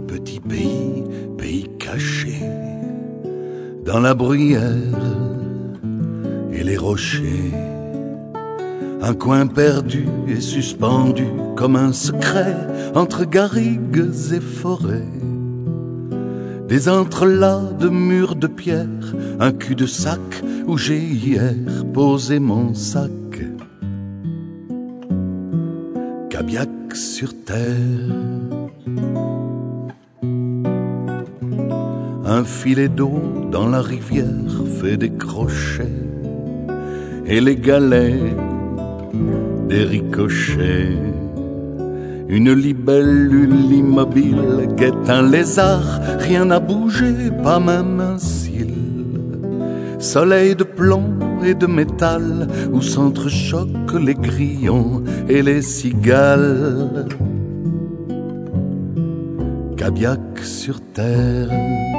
petit pays, pays caché, dans la bruyère et les rochers. Un coin perdu et suspendu comme un secret entre garrigues et forêts. Des entrelacs de murs de pierre, un cul-de-sac où j'ai hier posé mon sac. Cabiac sur terre. Un filet d'eau dans la rivière fait des crochets et les galets des ricochets. Une libellule immobile guette un lézard, rien n'a bougé, pas même un cil. Soleil de plomb et de métal où s'entrechoquent les grillons et les cigales. Cabiac sur terre.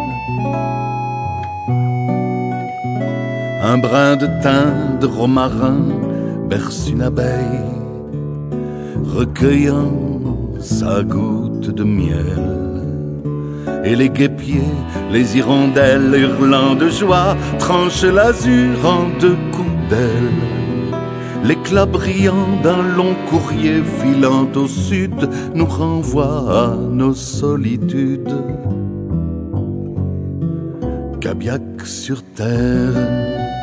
Un brin de thym de romarin berce une abeille, recueillant sa goutte de miel. Et les guêpiers, les hirondelles, hurlant de joie, tranchent l'azur en deux coups d'aile. L'éclat brillant d'un long courrier filant au sud nous renvoie à nos solitudes. Cabiac sur terre.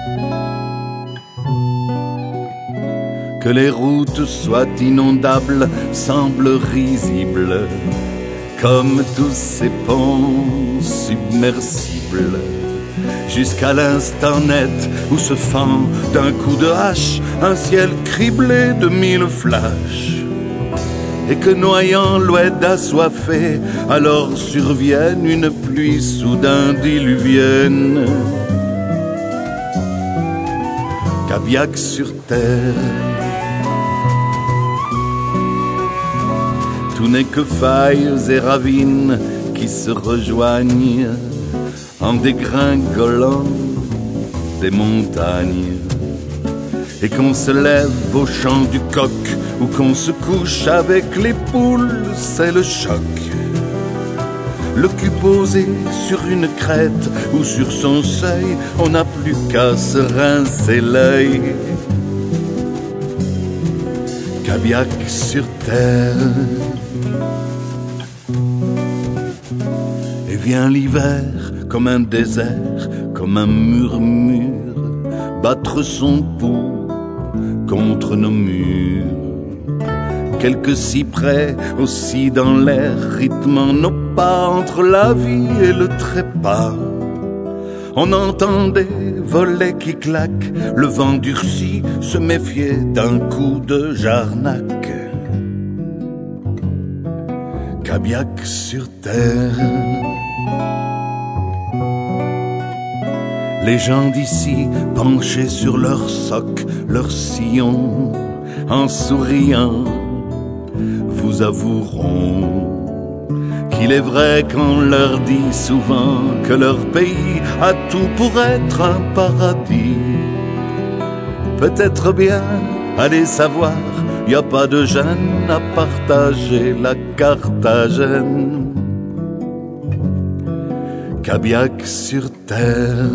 Que les routes soient inondables semble risible, comme tous ces ponts submersibles, jusqu'à l'instant net où se fend d'un coup de hache un ciel criblé de mille flashs, et que noyant l'oued assoiffé, alors survienne une pluie soudain diluvienne. Cabiac sur terre. Tout n'est que failles et ravines qui se rejoignent en dégringolant des montagnes. Et qu'on se lève au chant du coq ou qu'on se couche avec les poules, c'est le choc. Le cul posé sur une crête ou sur son seuil, on n'a plus qu'à se rincer l'œil. Cabiac sur terre. Et vient l'hiver comme un désert, comme un murmure, battre son pouls contre nos murs. Quelques cyprès aussi dans l'air, rythmant nos pas entre la vie et le trépas. On entend des volets qui claquent, le vent durci se méfiait d'un coup de jarnac. Cabiac sur terre. Les gens d'ici penchés sur leurs socs, leurs sillons, en souriant, vous avoueront qu'il est vrai qu'on leur dit souvent que leur pays a tout pour être un paradis. Peut-être bien, allez savoir, y a pas de gêne à partager la Carthagène. Cabiac sur terre.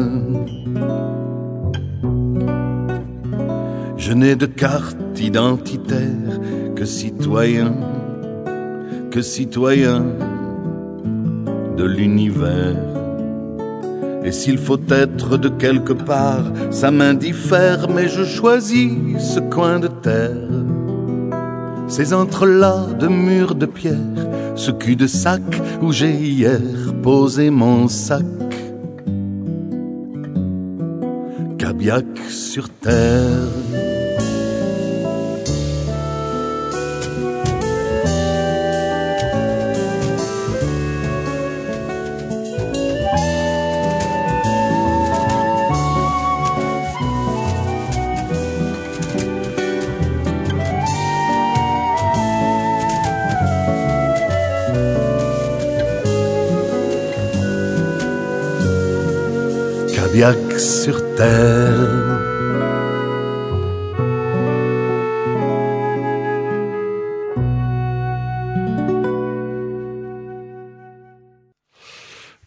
Je n'ai de carte identitaire que citoyen de l'univers. Et s'il faut être de quelque part, ça m'indiffère, mais je choisis ce coin de terre. Ces entrelacs de murs de pierre, ce cul-de-sac où j'ai hier posé mon sac. Cabiac sur terre. Cabiac sur terre.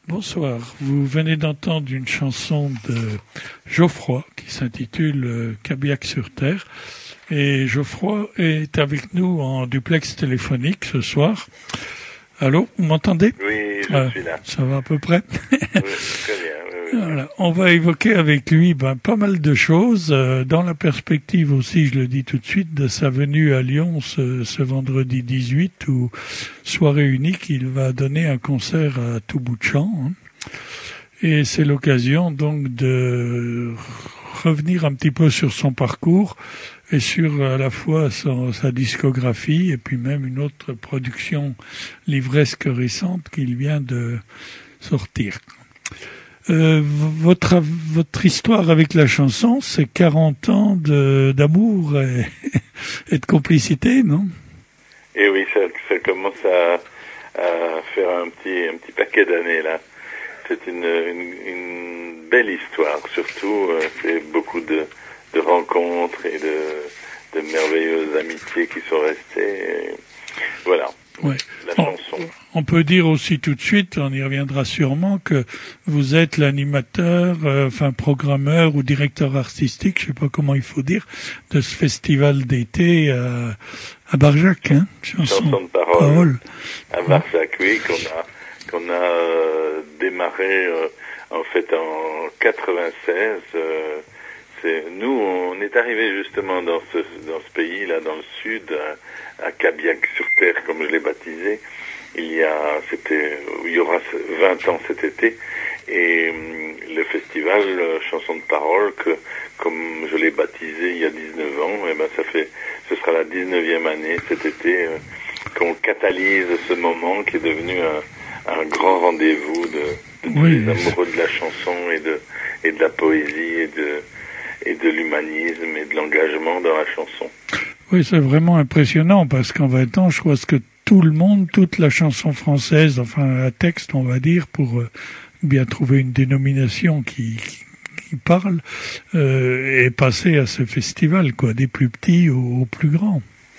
Bonsoir. Vous venez d'entendre une chanson de Geoffroy qui s'intitule Cabillac sur Terre. Et Geoffroy est avec nous en duplex téléphonique ce soir. Allô, vous m'entendez? Oui, je suis là. Ça va à peu près? Oui, très bien. Oui. Voilà. On va évoquer avec lui pas mal de choses, dans la perspective aussi, je le dis tout de suite, de sa venue à Lyon ce vendredi 18, où soirée unique, il va donner un concert à tout bout de champ. Hein. Et c'est l'occasion donc de revenir un petit peu sur son parcours et sur à la fois sa discographie et puis même une autre production livresque récente qu'il vient de sortir. Votre histoire avec la chanson, c'est 40 ans d'amour et de complicité, non? Et oui, ça commence à faire un petit paquet d'années là. C'est une belle histoire, surtout c'est beaucoup de rencontres et de merveilleuses amitiés qui sont restées. Et voilà. Ouais. La chanson. On peut dire aussi tout de suite, on y reviendra sûrement, que vous êtes l'animateur, programmeur ou directeur artistique, je sais pas comment il faut dire, de ce festival d'été à Barjac, hein, chanson de parole. À Barjac, oui, qu'on a démarré en fait en 96. Nous, on est arrivé justement dans ce pays là, dans le sud, à Cabillac sur Terre, comme je l'ai baptisé. Il y aura 20 ans cet été, et le festival Chanson de parole, que comme je l'ai baptisé il y a 19 ans, et ben ce sera la 19e année cet été qu'on catalyse ce moment qui est devenu un grand rendez-vous de tous les amoureux de la chanson et de la poésie et de l'humanisme et de l'engagement dans la chanson. Oui, c'est vraiment impressionnant parce qu'en 20 ans, je crois que tout le monde, toute la chanson française, enfin un texte, on va dire, pour bien trouver une dénomination qui parle, est passé à ce festival, quoi, des plus petits aux plus grands.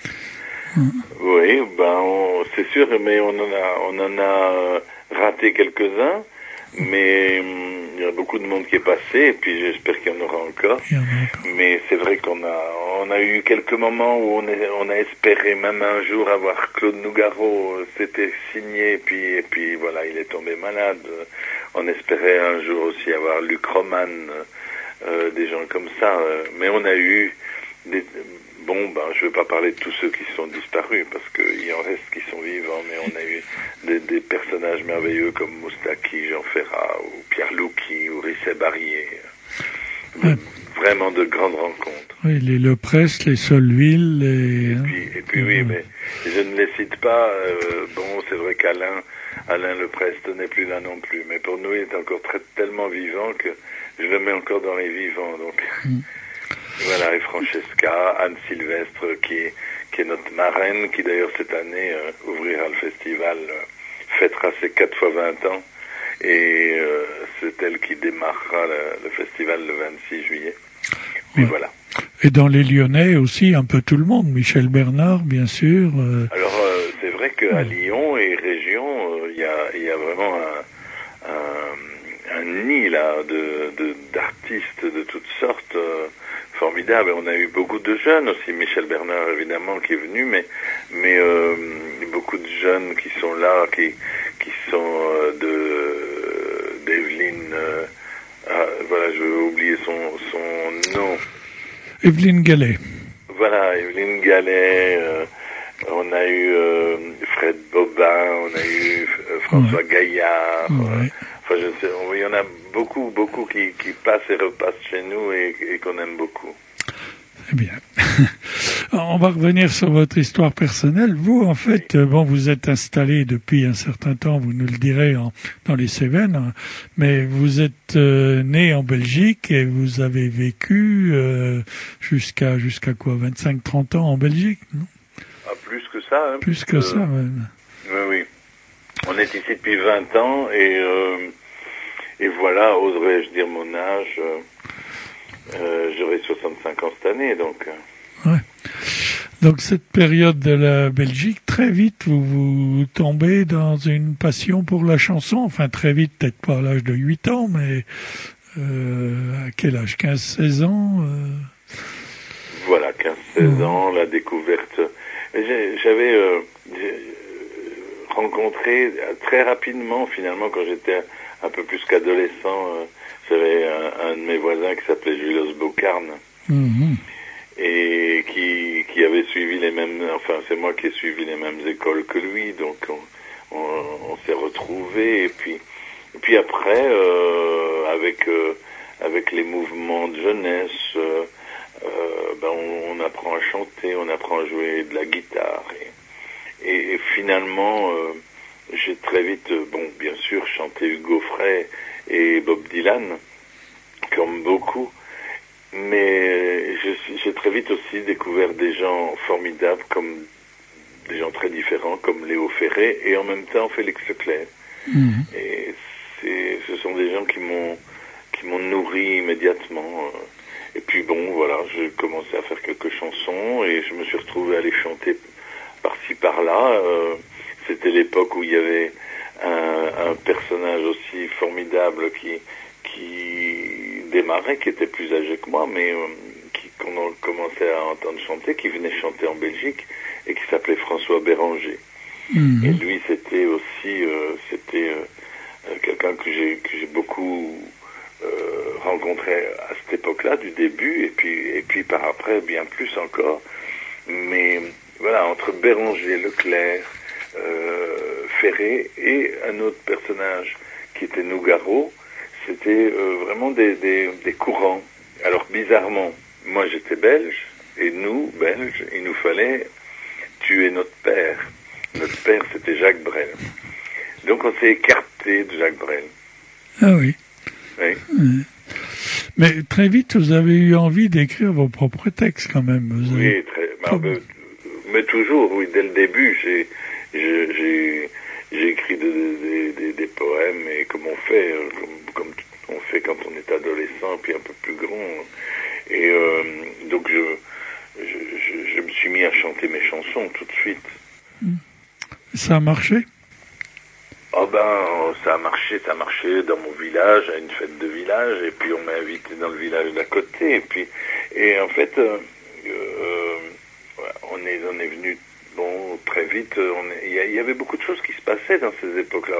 Oui, c'est sûr, mais on en a raté quelques-uns, mais il y a beaucoup de monde qui est passé, et puis j'espère qu'il y en aura encore. Mais c'est vrai qu'on a eu quelques moments où on a espéré même un jour avoir Claude Nougaro, c'était signé, et puis voilà, il est tombé malade. On espérait un jour aussi avoir Luc Roman, des gens comme ça, mais on a eu je ne veux pas parler de tous ceux qui sont disparus, parce qu'il en reste qui sont vivants, mais on a eu des personnages merveilleux comme Moustaki, Jean Ferrat, ou Pierre Louki, ou Risset Barrier. Vraiment de grandes rencontres. Oui, les Leprest, les Solville, Et puis oui, mais je ne les cite pas. C'est vrai qu'Alain Leprest n'est plus là non plus, mais pour nous, il est encore tellement vivant que je le mets encore dans les vivants, donc... Voilà, et Francesca, Anne Sylvestre, qui est notre marraine, qui d'ailleurs cette année ouvrira le festival, fêtera ses 4 fois 20 ans, et c'est elle qui démarrera le festival le 26 juillet. Puis voilà. Et dans les Lyonnais aussi, un peu tout le monde, Michel Bernard, bien sûr. Alors, c'est vrai qu'à Lyon et région, il y a vraiment un nid là d'artistes de toutes sortes. Formidable. On a eu beaucoup de jeunes aussi, Michel Bernard évidemment qui est venu, mais beaucoup de jeunes qui sont là, qui sont d'Evelyne, je vais oublier son nom. Evelyne Gallet. Voilà, Evelyne Gallet, on a eu Fred Bobin, on a eu François Gaillard. Enfin, il y en a beaucoup qui passent et repassent chez nous et qu'on aime beaucoup. C'est bien. On va revenir sur votre histoire personnelle. Vous, en fait, vous êtes installé depuis un certain temps, vous nous le direz, dans les Cévennes, mais vous êtes né en Belgique et vous avez vécu jusqu'à quoi, 25-30 ans en Belgique, non? Plus que ça. Hein, plus que ça, ouais. Oui. On est ici depuis 20 ans et voilà, oserais-je dire mon âge, j'aurai 65 ans cette année, donc... Ouais. Donc cette période de la Belgique, très vite, vous tombez dans une passion pour la chanson. Enfin, très vite, peut-être pas à l'âge de 8 ans, mais à quel âge? 15-16 ans Voilà, 15-16 ans, la découverte. J'avais rencontré très rapidement, finalement, quand j'étais un peu plus qu'adolescent, j'avais un de mes voisins qui s'appelait Julius Bocarne. Et qui avait suivi les mêmes, enfin c'est moi qui ai suivi les mêmes écoles que lui, donc on s'est retrouvés, et puis après avec les mouvements de jeunesse, on apprend à chanter, on apprend à jouer de la guitare, et finalement j'ai très vite, bien sûr, chanté Hugo Frey et Bob Dylan, comme beaucoup. Mais j'ai très vite aussi découvert des gens formidables, comme des gens très différents, comme Léo Ferré, et en même temps Félix Leclerc. Et ce sont des gens qui m'ont nourri immédiatement. Et puis voilà, j'ai commencé à faire quelques chansons, et je me suis retrouvé à les chanter par-ci par-là. C'était l'époque où il y avait un personnage aussi formidable qui démarrait, qui était plus âgé que moi, mais qu'on commençait à entendre chanter, qui venait chanter en Belgique, et qui s'appelait François Béranger. Et lui, c'était aussi quelqu'un que j'ai beaucoup rencontré à cette époque-là, du début, et puis par après, bien plus encore. Mais voilà, entre Béranger, Leclerc, Ferré et un autre personnage qui était Nougaro, c'était vraiment des courants. Alors bizarrement, moi j'étais belge, et nous, Belges, il nous fallait tuer notre père. Notre père, c'était Jacques Brel. Donc on s'est écarté de Jacques Brel. Ah oui. Oui. Mais très vite, vous avez eu envie d'écrire vos propres textes quand même. Oui, mais toujours, oui, dès le début, j'ai écrit des poèmes, et comme on fait, comme on fait quand on est adolescent, puis un peu plus grand. Et donc je me suis mis à chanter mes chansons tout de suite. Ça a marché? Oh ça a marché dans mon village, à une fête de village, et puis on m'a invité dans le village d'à côté, et en fait, on est venu, très vite, il y avait beaucoup de choses qui se passaient dans ces époques-là.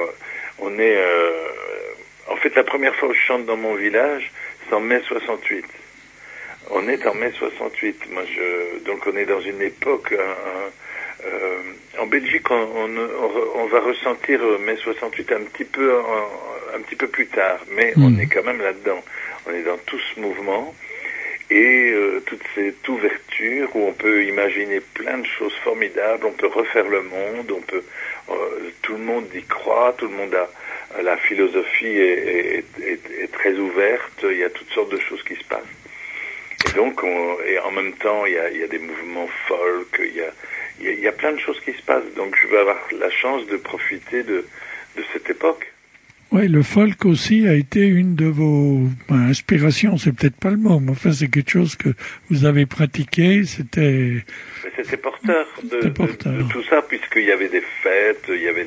En fait, la première fois où je chante dans mon village, c'est en mai 68. On est en mai 68. Donc on est dans une époque, en Belgique, on va ressentir mai 68 un petit peu plus tard, mais on est quand même là-dedans. On est dans tout ce mouvement, et toute cette ouverture où on peut imaginer plein de choses formidables, on peut refaire le monde, tout le monde y croit, tout le monde la philosophie est très ouverte, il y a toutes sortes de choses qui se passent. Et donc, et en même temps, il y a des mouvements folk, il y a plein de choses qui se passent. Donc, je vais avoir la chance de profiter de cette époque. Oui, le folk aussi a été une de vos inspirations, c'est peut-être pas le mot, mais enfin c'est quelque chose que vous avez pratiqué, c'était porteur de tout ça, puisqu'il y avait des fêtes, il y avait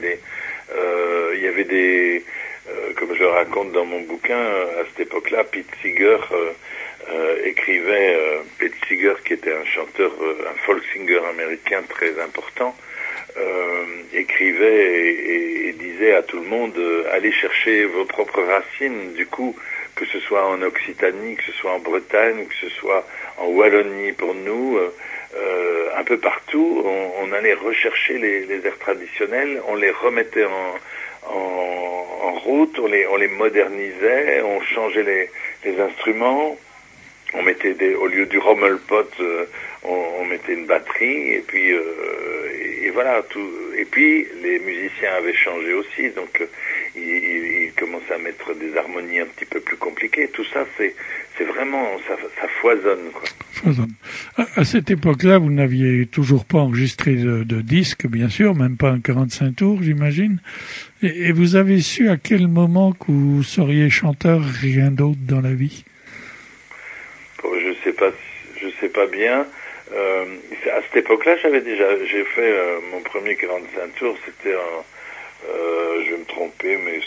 des comme je le raconte dans mon bouquin, à cette époque-là, Pete Seeger écrivait, Pete Seeger qui était un chanteur, un folk singer américain très important, écrivait et disait à tout le monde, allez chercher vos propres racines, du coup, que ce soit en Occitanie, que ce soit en Bretagne, que ce soit en Wallonie pour nous, un peu partout, on allait rechercher les airs traditionnels, on les remettait en route, on les modernisait, on changeait les instruments, on mettait au lieu du rommelpot, on mettait une batterie, et puis et voilà tout. Et puis les musiciens avaient changé aussi, donc ils commençaient à mettre des harmonies un petit peu plus compliquées. Tout ça, c'est vraiment ça foisonne, quoi. Foisonne. À cette époque-là, vous n'aviez toujours pas enregistré de disque, bien sûr, même pas un 45 tours, j'imagine. Et vous avez su à quel moment que vous seriez chanteur, rien d'autre dans la vie? Je sais pas bien. À cette époque-là, j'ai fait mon premier 45 tours, c'était je vais me tromper, mais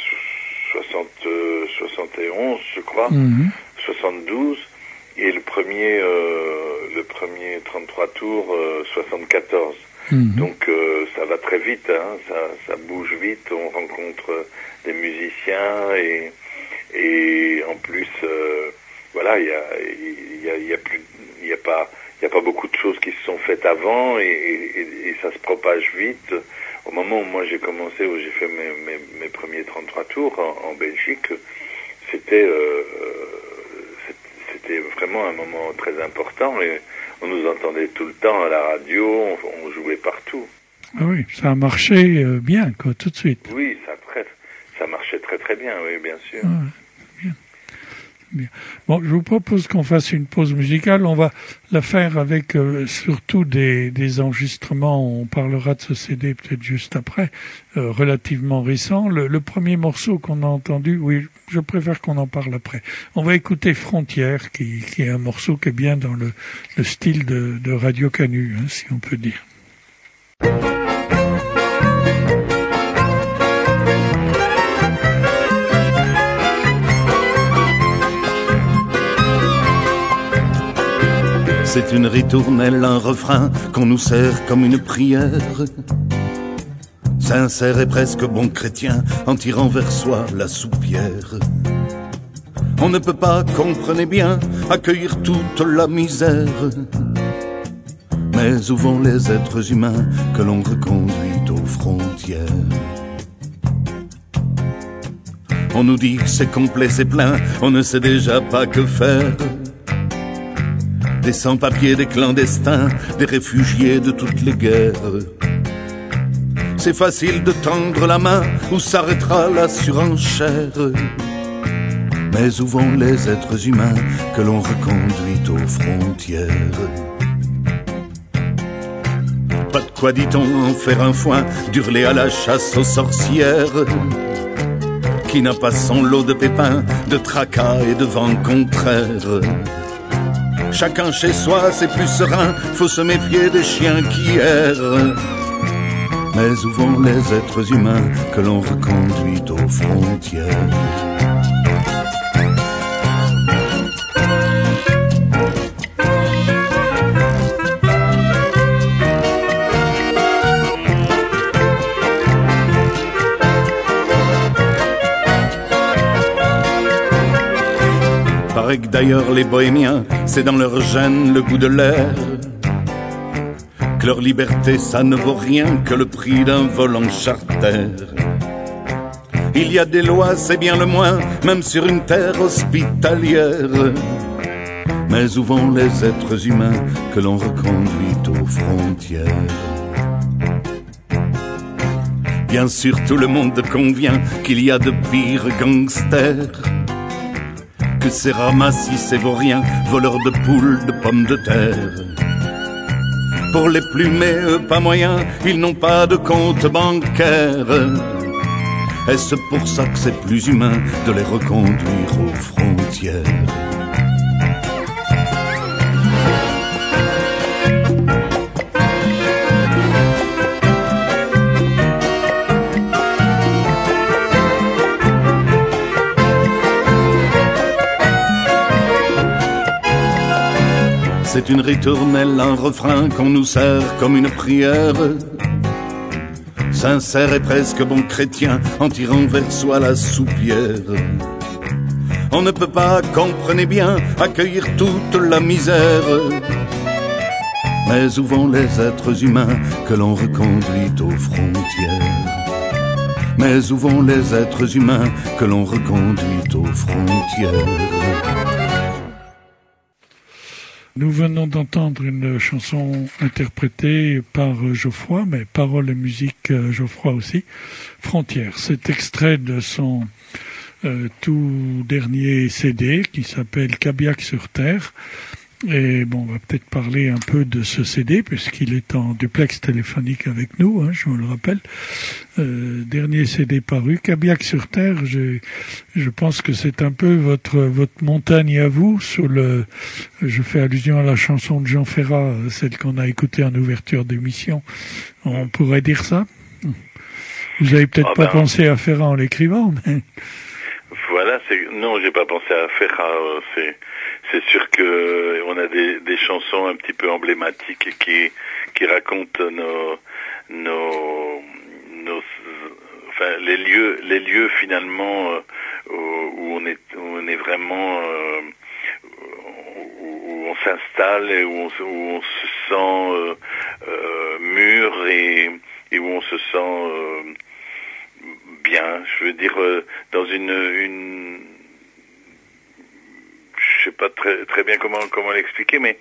71, je crois, 72, et le premier 33 tours, 74. Donc ça va très vite, hein, ça bouge vite, on rencontre des musiciens et en plus, voilà, il y a pas beaucoup de choses qui se sont faites avant et ça se propage vite. Au moment où moi j'ai commencé, où j'ai fait mes premiers 33 tours en Belgique, c'était vraiment un moment très important et on nous entendait tout le temps à la radio, on jouait partout. Ah oui, ça a marché bien, quoi, tout de suite. Oui, ça marchait très très bien, oui, bien sûr. Ah, bien. Bien. Bon, je vous propose qu'on fasse une pause musicale. On va la faire avec surtout des enregistrements. On parlera de ce CD peut-être juste après, relativement récent. Le premier morceau qu'on a entendu, oui, je préfère qu'on en parle après. On va écouter Frontières, qui est un morceau qui est bien dans le style de Radio Canu, hein, si on peut dire. C'est une ritournelle, un refrain qu'on nous sert comme une prière. Sincère et presque bon chrétien en tirant vers soi la soupière. On ne peut pas, comprenez bien, accueillir toute la misère. Mais où vont les êtres humains que l'on reconduit aux frontières? On nous dit c'est complet, c'est plein, on ne sait déjà pas que faire. Des sans-papiers, des clandestins, des réfugiés de toutes les guerres. C'est facile de tendre la main, où s'arrêtera la surenchère. Mais où vont les êtres humains que l'on reconduit aux frontières? Pas de quoi, dit-on, en faire un foin, d'hurler à la chasse aux sorcières. Qui n'a pas son lot de pépins, de tracas et de vents contraires? Chacun chez soi, c'est plus serein, faut se méfier des chiens qui errent. Mais où vont les êtres humains que l'on reconduit aux frontières? Paraît que d'ailleurs les bohémiens, c'est dans leur gène le goût de l'air. Que leur liberté, ça ne vaut rien que le prix d'un vol en charter. Il y a des lois, c'est bien le moins, même sur une terre hospitalière. Mais où vont les êtres humains que l'on reconduit aux frontières? Bien sûr, tout le monde convient qu'il y a de pires gangsters que ces ramassis, ces vauriens, voleurs de poules, de pommes de terre. Pour les plumer, eux, pas moyen, ils n'ont pas de compte bancaire. Est-ce pour ça que c'est plus humain de les reconduire aux frontières? C'est une ritournelle, un refrain qu'on nous sert comme une prière. Sincère et presque bon chrétien en tirant vers soi la soupière. On ne peut pas, comprenez bien, accueillir toute la misère. Mais où vont les êtres humains que l'on reconduit aux frontières? Mais où vont les êtres humains que l'on reconduit aux frontières? Nous venons d'entendre une chanson interprétée par Geoffroy, mais paroles et musique Geoffroy aussi, Frontières. C'est extrait de son tout dernier CD qui s'appelle Cabiac sur Terre. Et bon, on va peut-être parler un peu de ce CD, puisqu'il est en duplex téléphonique avec nous, je vous le rappelle. Dernier CD paru, Cabillac-sur-Terre. Je pense que c'est un peu votre montagne à vous, je fais allusion à la chanson de Jean Ferrat, celle qu'on a écoutée en ouverture d'émission. On pourrait dire ça? Vous avez peut-être pas pensé à Ferrat en l'écrivant, mais... Voilà, non, j'ai pas pensé à Ferrat. C'est sûr que on a des chansons un petit peu emblématiques qui racontent enfin les lieux finalement où on est vraiment où on s'installe et où on se sent mûr et où on se sent bien. Je veux dire dans une je sais pas très bien comment l'expliquer, mais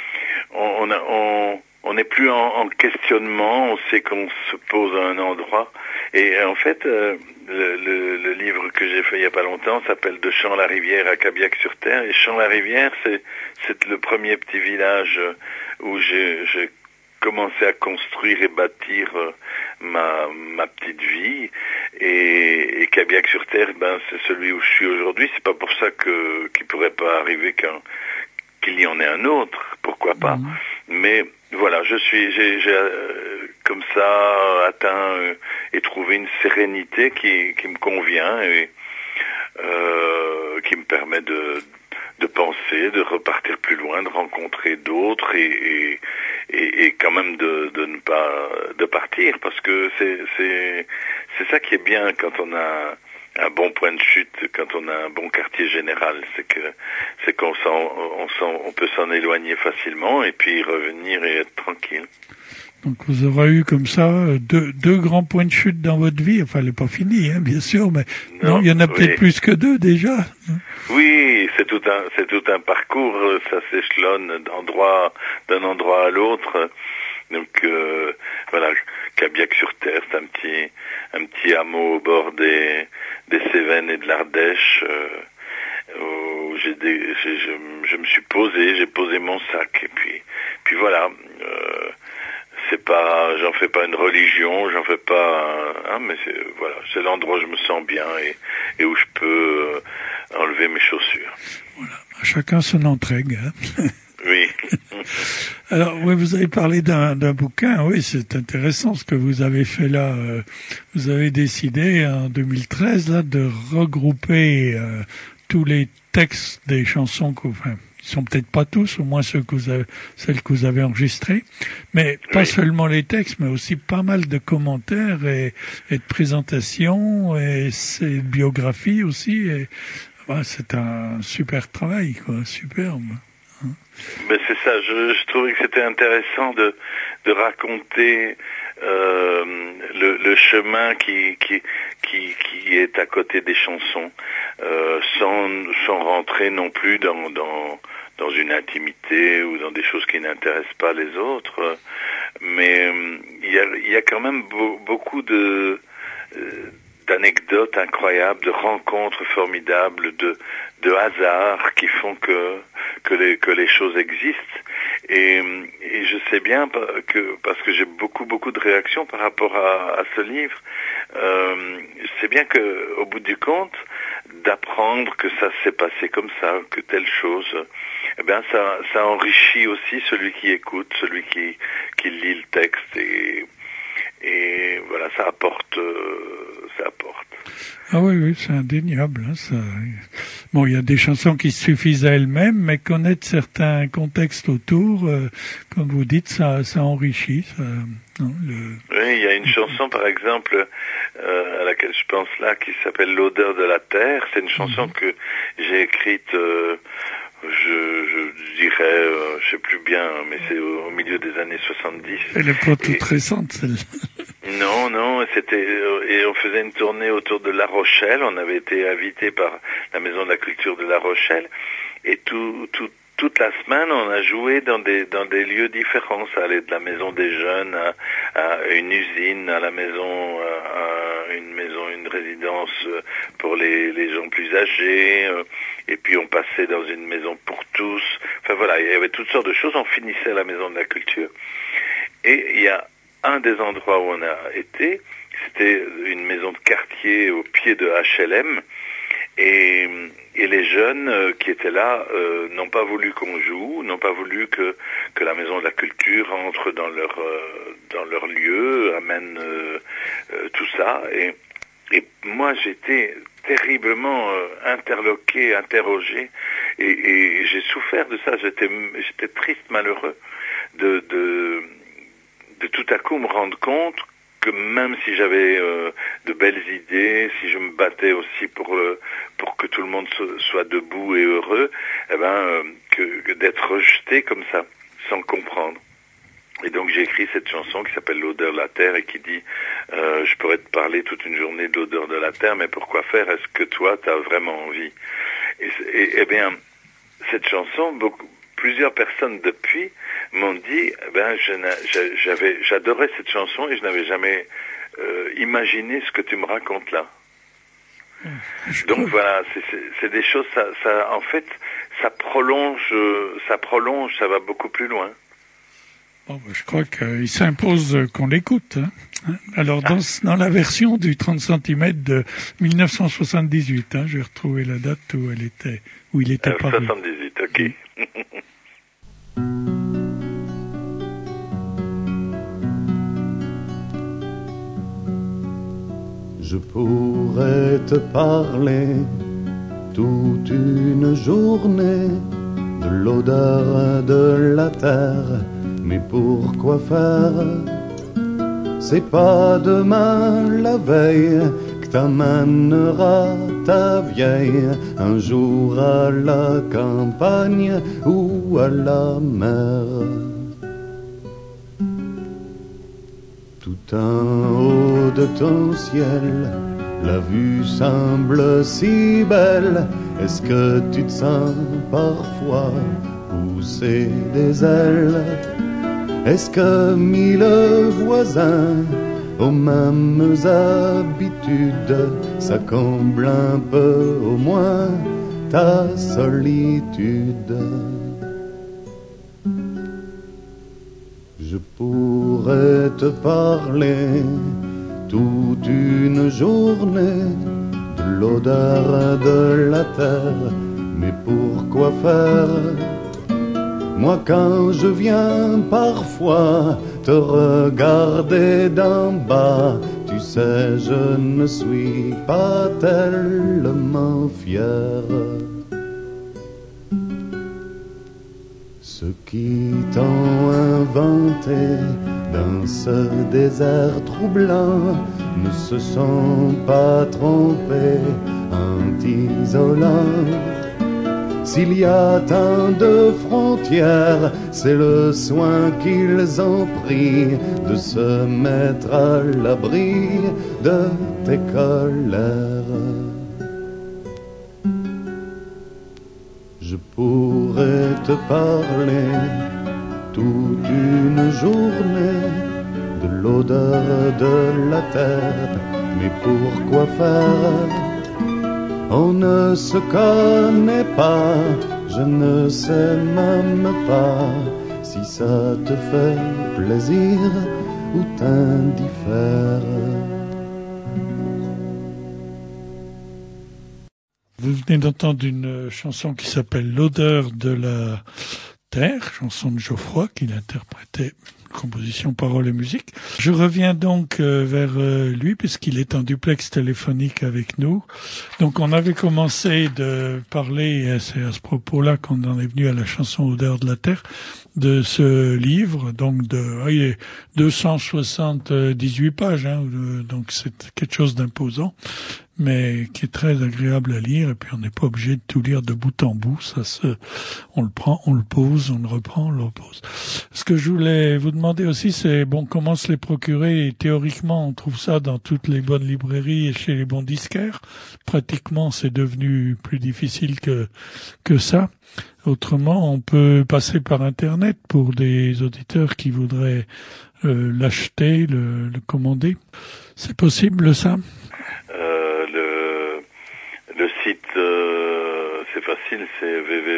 on n'est plus en questionnement, on sait qu'on se pose à un endroit. Et en fait, le livre que j'ai fait il y a pas longtemps s'appelle De Champs-la-Rivière à Cabillac-sur-Terre. Et Champs-la-Rivière, c'est le premier petit village où j'ai commencé à construire et bâtir ma petite vie. Et Cabillac-sur-Terre, c'est celui où je suis aujourd'hui. C'est pas pour ça qu'il pourrait pas arriver qu'il y en ait un autre. Pourquoi pas? Mais voilà, j'ai comme ça atteint et trouvé une sérénité qui me convient et qui me permet de penser, de repartir plus loin, de rencontrer d'autres et quand même de ne pas de partir, parce que c'est ça qui est bien quand on a un bon point de chute, quand on a un bon quartier général, c'est qu'on on peut s'en éloigner facilement et puis revenir et être tranquille. Donc vous aurez eu comme ça deux grands points de chute dans votre vie. Enfin, elle n'est pas finie, bien sûr, mais non, il y en a peut-être plus que deux déjà. Oui, c'est tout un parcours, ça s'échelonne d'un endroit à l'autre. Donc voilà, Cabillac-sur-Terre, c'est un petit hameau au bord des Cévennes et de l'Ardèche. Où je me suis posé, j'ai posé mon sac et puis voilà. J'en fais pas une religion, j'en fais pas mais voilà, c'est l'endroit où je me sens bien et où je peux enlever mes chaussures. Voilà, à chacun son entraide. Oui. Alors, oui, vous avez parlé d'un bouquin. Oui, c'est intéressant ce que vous avez fait là. Vous avez décidé en 2013 là de regrouper tous les textes des chansons ils sont peut-être pas tous, au moins celles que vous avez enregistrées, mais pas seulement les textes, mais aussi pas mal de commentaires et de présentations et de biographies aussi. Et c'est un super travail, superbe. Ben c'est ça. Je trouvais que c'était intéressant de raconter le chemin qui est à côté des chansons, sans rentrer non plus dans une intimité ou dans des choses qui n'intéressent pas les autres. Mais il y a quand même beaucoup d'anecdotes incroyables, de rencontres formidables, de hasards qui font que les choses existent. Et je sais bien parce que j'ai beaucoup de réactions par rapport à ce livre. Je sais bien que au bout du compte, d'apprendre que ça s'est passé comme ça, que telle chose, ça enrichit aussi celui qui écoute, celui qui lit le texte et voilà, ça apporte. Ah oui, c'est indéniable. Bon, il y a des chansons qui suffisent à elles-mêmes, mais connaître certains contextes autour, comme vous dites, ça enrichit. Oui, il y a une chanson, par exemple, à laquelle je pense là, qui s'appelle L'odeur de la terre. C'est une chanson que j'ai écrite, je dirais, je sais plus bien, mais c'est au milieu des années 70. Elle n'est pas toute récente, celle-là. Non, et on faisait une tournée autour de La Rochelle. On avait été invité par la Maison de la Culture de La Rochelle, et toute la semaine, on a joué dans des lieux différents. Ça allait de la maison des jeunes à une usine, à la maison, une résidence pour les gens plus âgés. Et puis on passait dans une maison pour tous. Enfin, enfin voilà, il y avait toutes sortes de choses. On finissait à la Maison de la Culture. Et il y a un des endroits où on a été, c'était une maison de quartier au pied de HLM. Et les jeunes qui étaient là n'ont pas voulu qu'on joue, n'ont pas voulu que la Maison de la Culture entre dans leur lieu, amène tout ça. Et moi, j'étais terriblement interloqué, interrogé, et j'ai souffert de ça. J'étais triste, malheureux de tout à coup me rendre compte que même si j'avais de belles idées, si je me battais aussi pour que tout le monde soit debout et heureux, que d'être rejeté comme ça, sans comprendre. Et donc j'ai écrit cette chanson qui s'appelle L'odeur de la terre et qui dit je pourrais te parler toute une journée de l'odeur de la terre, mais pourquoi faire? Est-ce que toi t'as vraiment envie? Et bien cette chanson, plusieurs personnes depuis m'ont dit j'adorais cette chanson et je n'avais jamais imaginé ce que tu me racontes là. Donc voilà, c'est des choses, ça en fait ça prolonge, ça va beaucoup plus loin. Bon, je crois qu'il s'impose qu'on l'écoute. Alors dans la version du 30 cm de 1978, je vais retrouver la date où il était paru. 78, ok. Je pourrais te parler toute une journée de l'odeur de la terre, mais pourquoi faire? C'est pas demain la veille que t'amènera ta vieille un jour à la campagne ou à la mer. Tout en haut de ton ciel, la vue semble si belle. Est-ce que tu te sens parfois pousser des ailes? Est-ce que mille voisins aux mêmes habitudes, ça comble un peu au moins ta solitude? Je pourrais te parler toute une journée de l'odeur de la terre, mais pourquoi faire? Moi quand je viens parfois te regarder d'en bas, tu sais je ne suis pas tellement fier. Ceux qui t'ont inventé dans ce désert troublant ne se sont pas trompés en t'isolant. S'il y a tant de frontières, c'est le soin qu'ils ont pris de se mettre à l'abri de tes colères. Je pourrais te parler toute une journée de l'odeur de la terre, mais pourquoi faire? On ne se connaît pas, je ne sais même pas si ça te fait plaisir ou t'indiffère. Vous venez d'entendre une chanson qui s'appelle L'odeur de la terre, chanson de Geoffroy qu'il interprétait, composition, paroles et musique. Je reviens donc vers lui puisqu'il est en duplex téléphonique avec nous. Donc on avait commencé de parler, et c'est à ce propos-là qu'on en est venu à la chanson Odeur de la terre, de ce livre, donc de 278 pages, donc c'est quelque chose d'imposant, mais qui est très agréable à lire, et puis on n'est pas obligé de tout lire de bout en bout, on le prend, on le pose, on le reprend, on le repose. Ce que je voulais vous demander aussi, c'est, comment se les procurer, et théoriquement on trouve ça dans toutes les bonnes librairies et chez les bons disquaires, pratiquement c'est devenu plus difficile que ça. Autrement, on peut passer par Internet pour des auditeurs qui voudraient l'acheter, le commander. C'est possible, ça? Le site, c'est facile. facile, c'est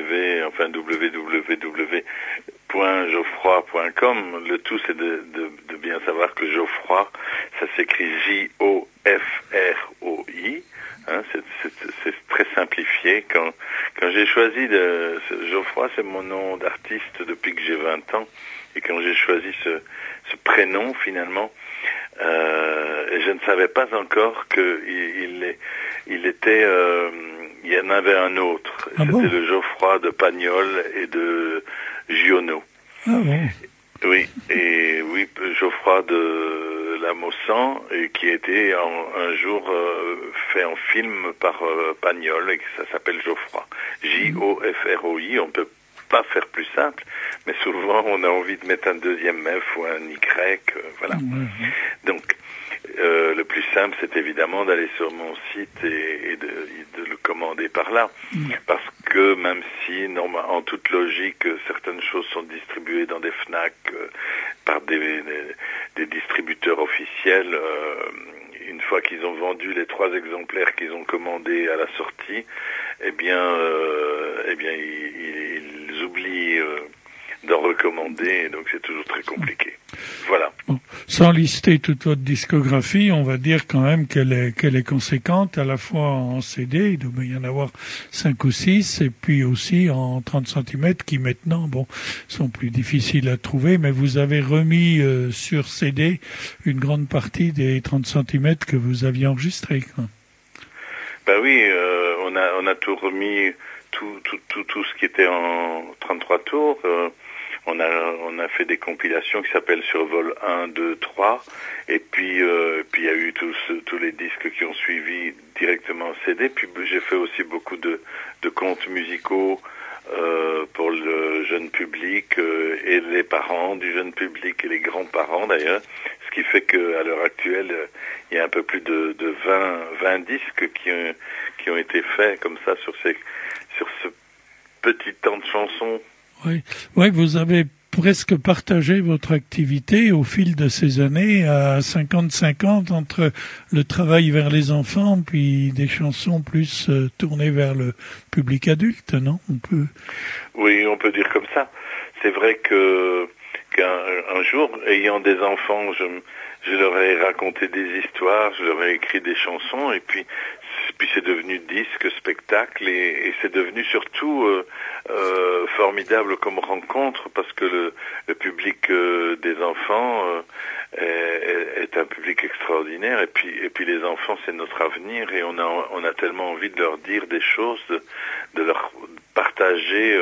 www.geoffroy.com. Le tout, c'est de bien savoir que Geoffroy, ça s'écrit J-O-F-R-O-I. Hein, c'est très simplifié. Quand j'ai choisi Geoffroy, c'est mon nom d'artiste depuis que j'ai 20 ans. Et quand j'ai choisi ce prénom, finalement, je ne savais pas encore qu'il était, il y en avait un autre. Ah bon? C'était le Geoffroy de Pagnol et de Giono. Ah bon? Oui, et oui, Geoffroy de La Maussan, et qui a été un jour fait en film par Pagnol, et ça s'appelle Geoffroy. J-O-F-R-O-I, on peut pas faire plus simple, mais souvent on a envie de mettre un deuxième F ou un Y, voilà. Donc, le plus simple, c'est évidemment d'aller sur mon site et de le commander par là. Parce que même si, en toute logique, certaines choses sont distribuées dans des FNAC par des distributeurs officiels, une fois qu'ils ont vendu les 3 exemplaires qu'ils ont commandés à la sortie, eh bien, ils oublient d'en recommander, donc c'est toujours très compliqué. Voilà. Bon, sans lister toute votre discographie, on va dire quand même qu'elle est conséquente, à la fois en CD, il doit y en avoir 5 ou 6, et puis aussi en 30 cm qui maintenant, sont plus difficiles à trouver, mais vous avez remis sur CD une grande partie des 30 cm que vous aviez enregistrés, quoi. Ben oui, on a tout remis, tout ce qui était en 33 tours. On a fait des compilations qui s'appellent Survol 1, 2, 3, et puis il y a eu tous les disques qui ont suivi directement en CD. Puis j'ai fait aussi beaucoup de contes musicaux pour le jeune public et les parents du jeune public et les grands-parents d'ailleurs, ce qui fait que à l'heure actuelle il y a un peu plus de 20 disques qui ont été faits comme ça sur ce petit temps de chansons. Oui, vous avez presque partagé votre activité au fil de ces années à 50-50 entre le travail vers les enfants puis des chansons plus tournées vers le public adulte, non? Oui, on peut dire comme ça. C'est vrai qu'un jour, ayant des enfants, je leur ai raconté des histoires, je leur ai écrit des chansons, et puis c'est devenu disque, spectacle, et c'est devenu surtout formidable comme rencontre, parce que le public des enfants est un public extraordinaire, et puis les enfants, c'est notre avenir, et on a tellement envie de leur dire des choses, de leur partager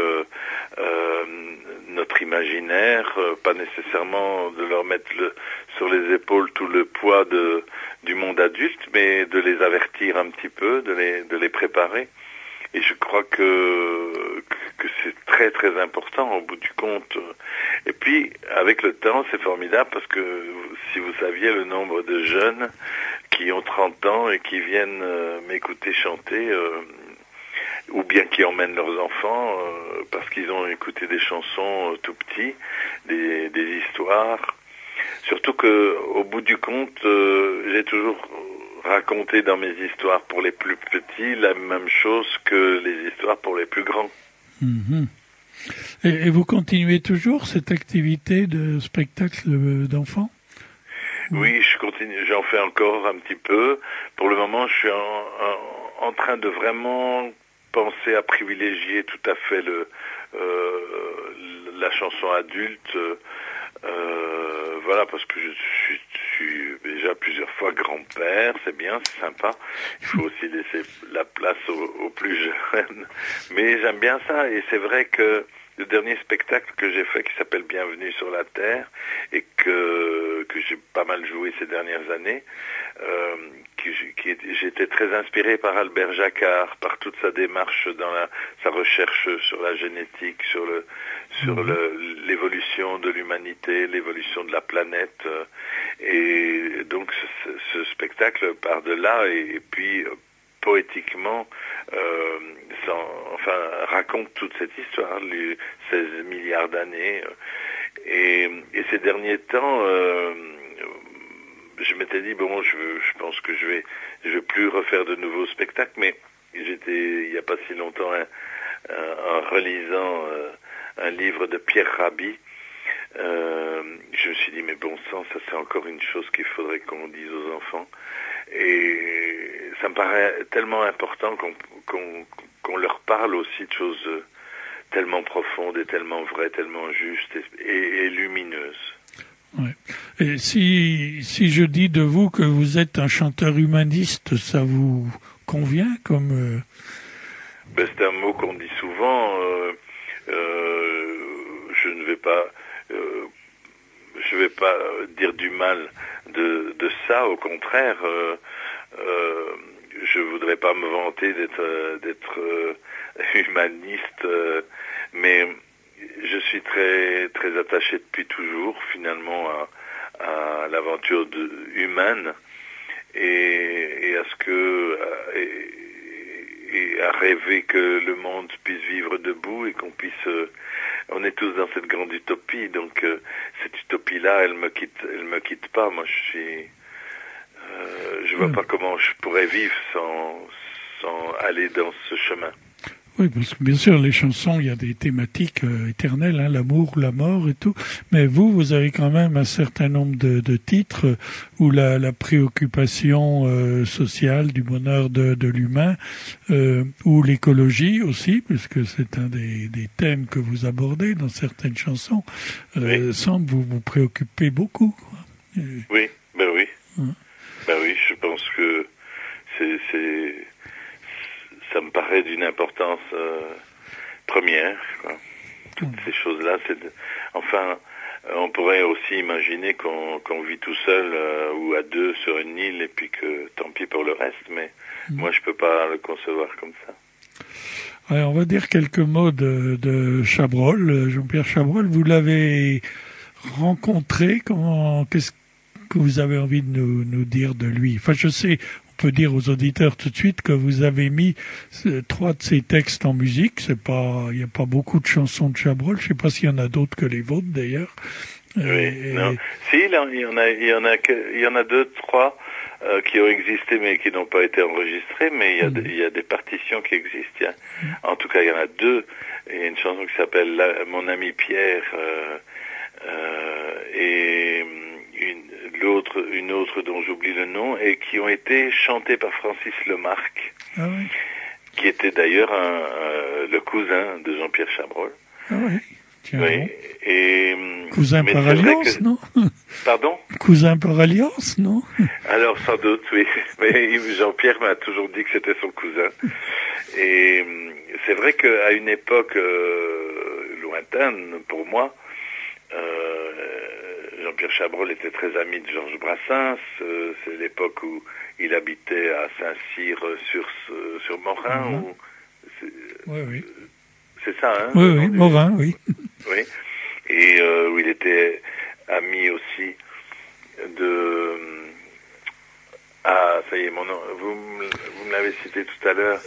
notre imaginaire, pas nécessairement de leur mettre sur les épaules tout le poids du monde adulte, mais de les avertir un petit peu, de les préparer. Et je crois que c'est très très important au bout du compte. Et puis avec le temps, c'est formidable parce que si vous saviez le nombre de jeunes qui ont 30 ans et qui viennent m'écouter chanter, ou bien qui emmènent leurs enfants parce qu'ils ont écouté des chansons tout petits, des histoires. Surtout que au bout du compte, j'ai toujours raconté dans mes histoires pour les plus petits la même chose que les histoires pour les plus grands. Mm-hmm. Et vous continuez toujours cette activité de spectacle d'enfants? Oui, je continue, j'en fais encore un petit peu. Pour le moment, je suis en train de vraiment penser à privilégier tout à fait la chanson adulte. Voilà, parce que je suis déjà plusieurs fois grand-père, c'est bien, c'est sympa. Il faut aussi laisser la place aux plus jeunes. Mais j'aime bien ça, et c'est vrai que le dernier spectacle que j'ai fait, qui s'appelle Bienvenue sur la Terre, et que j'ai pas mal joué ces dernières années, j'étais très inspiré par Albert Jacquard, par toute sa démarche dans sa recherche sur la génétique, sur l'évolution de l'humanité, l'évolution de la planète, et donc ce spectacle part de là, et puis poétiquement raconte toute cette histoire, les 16 milliards d'années, et ces derniers temps je m'étais dit je pense que je vais plus refaire de nouveaux spectacles, mais j'étais il y a pas si longtemps relisant un livre de Pierre Rabhi, je me suis dit, mais bon sang, ça c'est encore une chose qu'il faudrait qu'on dise aux enfants. Et ça me paraît tellement important qu'on leur parle aussi de choses tellement profondes et tellement vraies, tellement justes et lumineuses. Ouais. Et si je dis de vous que vous êtes un chanteur humaniste, ça vous convient comme C'est un mot qu'on dit souvent. Je ne vais pas dire du mal de ça. Au contraire, je voudrais pas me vanter d'être humaniste, mais je suis très très attaché depuis toujours finalement à l'aventure humaine et à ce que et à rêver que le monde puisse vivre debout et qu'on puisse on est tous dans cette grande utopie, donc cette utopie-là, elle me quitte pas. Moi, je vois pas comment je pourrais vivre sans aller dans ce chemin. Oui, parce que bien sûr, les chansons, il y a des thématiques éternelles, hein, l'amour, la mort et tout. Mais vous avez quand même un certain nombre de titres où la préoccupation sociale, du bonheur de l'humain, ou l'écologie aussi, puisque c'est un des thèmes que vous abordez dans certaines chansons, oui. semble vous préoccuper beaucoup. Quoi. Oui, oui. Ben oui, je pense que ça me paraît d'une importance première, quoi. Toutes ces choses-là, enfin, on pourrait aussi imaginer qu'on vit tout seul ou à deux sur une île et puis que tant pis pour le reste, mais moi je peux pas le concevoir comme ça. Ouais, on va dire quelques mots de Chabrol. Jean-Pierre Chabrol, vous l'avez rencontré, qu'est-ce que vous avez envie de nous dire de lui? Enfin, je sais, on peut dire aux auditeurs tout de suite que vous avez mis 3 de ses textes en musique. Il n'y a pas beaucoup de chansons de Chabrol. Je ne sais pas s'il y en a d'autres que les vôtres, d'ailleurs. Oui, non. Si, il y en a 2, 3 qui ont existé mais qui n'ont pas été enregistrés, mais il y a des partitions qui existent. En tout cas, il y en a 2. Il y a une chanson qui s'appelle Mon ami Pierre et une autre dont j'oublie le nom, et qui ont été chantées par Francis Lemarque, qui était d'ailleurs le cousin de Jean-Pierre Chabrol. Ah oui. Tiens, oui. bon. Et cousin par alliance, non? Pardon? Cousin par alliance, non? Alors sans doute, oui. Mais Jean-Pierre m'a toujours dit que c'était son cousin. Et c'est vrai qu'à une époque lointaine pour moi, Jean-Pierre Chabrol était très ami de Georges Brassens. C'est l'époque où il habitait à Saint-Cyr sur Morin. Oui. C'est ça, hein? Oui, Morin, oui. Oui. Et où il était ami aussi de... Ah, ça y est, mon nom. Vous me l'avez cité tout à l'heure.